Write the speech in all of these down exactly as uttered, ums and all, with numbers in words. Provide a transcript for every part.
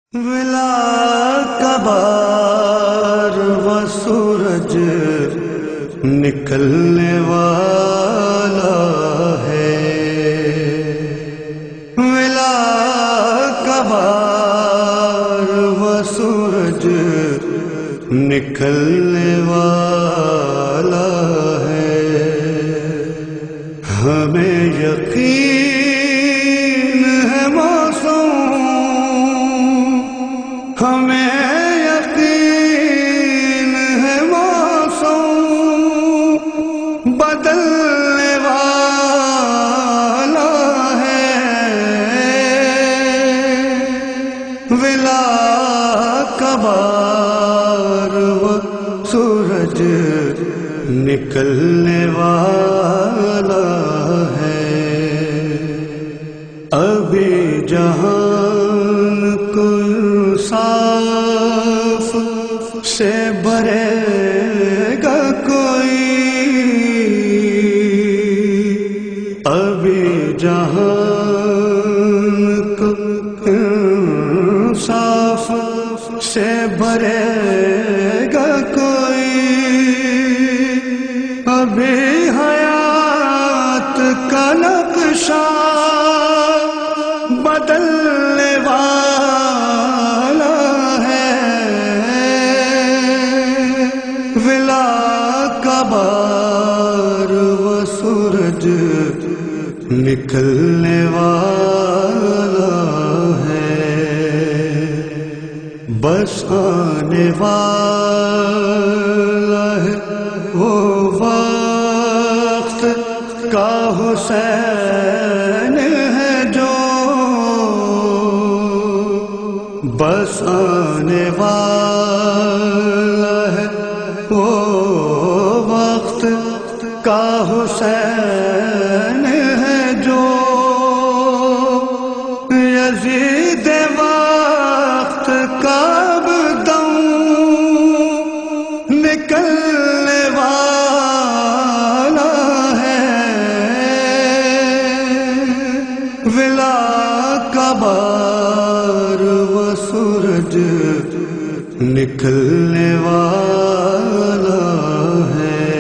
ولا کبار و سورج نکلنے والا ہے، ولا کبار و سورج نکلنے والا ہے، ہمیں یقین ہے موسم، ہمیں یقین ہے موسم بدلنے والا ہے، ولا کبار و سورج نکلنے والا ہے، ابھی جہان کو صاف سے بھرے گا کوئی، ابھی جہان کو صاف سے بھرے گا کوئی، ابھی حیات کا نقشہ بدلنے والا ہے، ولا کبار و سورج نکلنے والا ہے، بس آنے والا ہے وہ وقت کا حسین ہے جو، بس آنے والا ہے وہ وقت کا حسین ہے جو، یزید وقت کا دم نکلنے والا ہے، ولا کبار و سورج نکلنے والا ہے،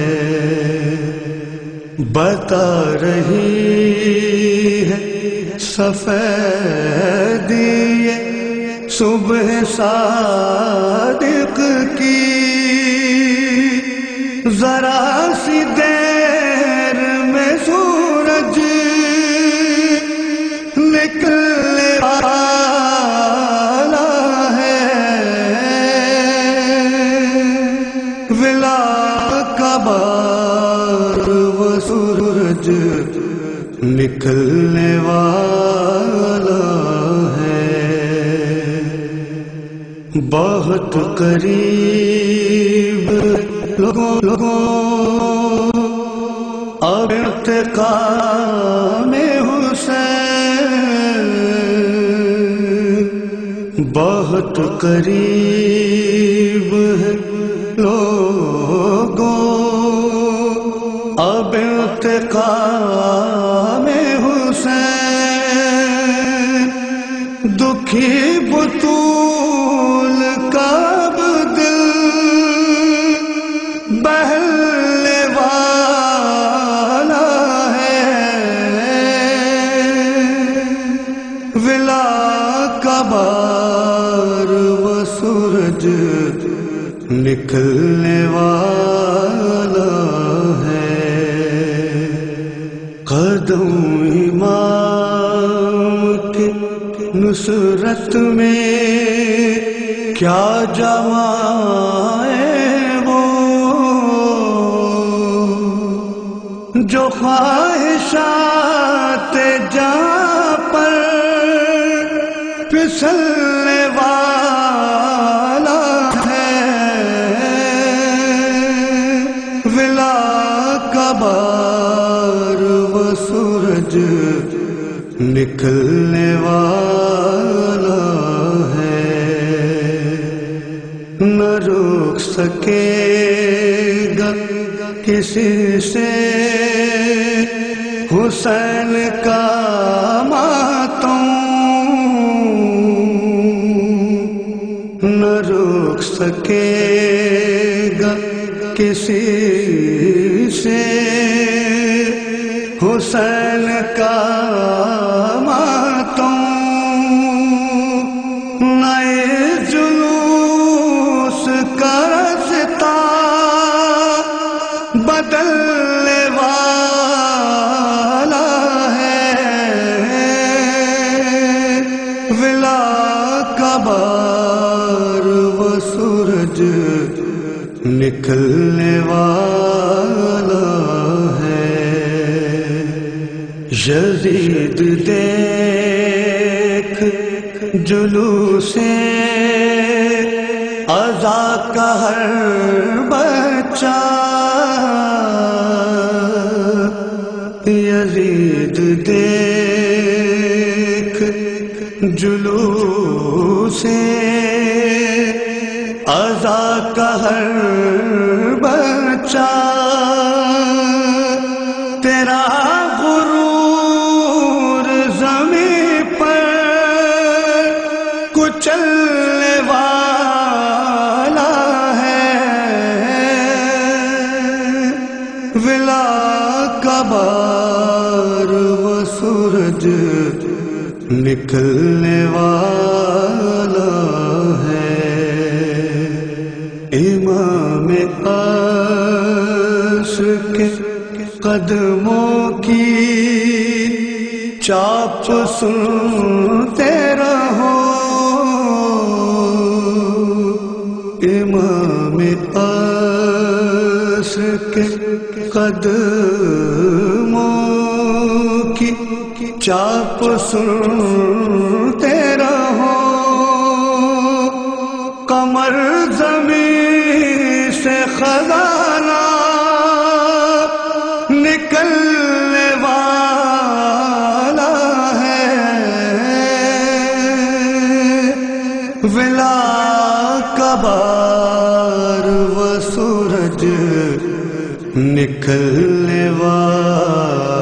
بتا رہی ہے سفیدی صبح صادق کی، ذرا سی دیر میں سورج نکلنے والا ہے، ولا کبار و سورج نکلنے والا ہے، بہت قریب لوگوں لوگوں اب انتقام حسین، بہت قریب ہے لوگوں اب انتقام حسین، دکھی بطول کا اب دل بہلنے والا ہے، ولا کبار و سورج نکلنے والا ہے، قدم امام کی نصرت میں کیا جمائے وہ، جو خواہشات جاں پر پھسلنے والا ہے، ولا کبار و سورج نکلنے والا ہے، نہ روک سکے گا کسی سے حسین کا ماتم، نہ روک سکے گا کسی سے حسین کا ماتم، نئے جلوس کا رستہ بدلنے والا ہے، ولا کا بار وہ سورج نکلنے والا ہے۔ یزید دیکھ جلوس عزا کا ہر بچہ، یزید دیکھ جلوس عزا کا ہر بچہ، تیرا غرور زمین پر کچلنے والا ہے، ولا کا بار وہ سورج نکلنے والا ہے۔ امام عصر کے قدموں کی چاپ سنتے رہو، امام عصر کے قدموں کی چاپ سنتے رہو، قمر زمین سے خزانہ نکلنے والا ہے، ولا کا بار وہ سورج نکلنے والا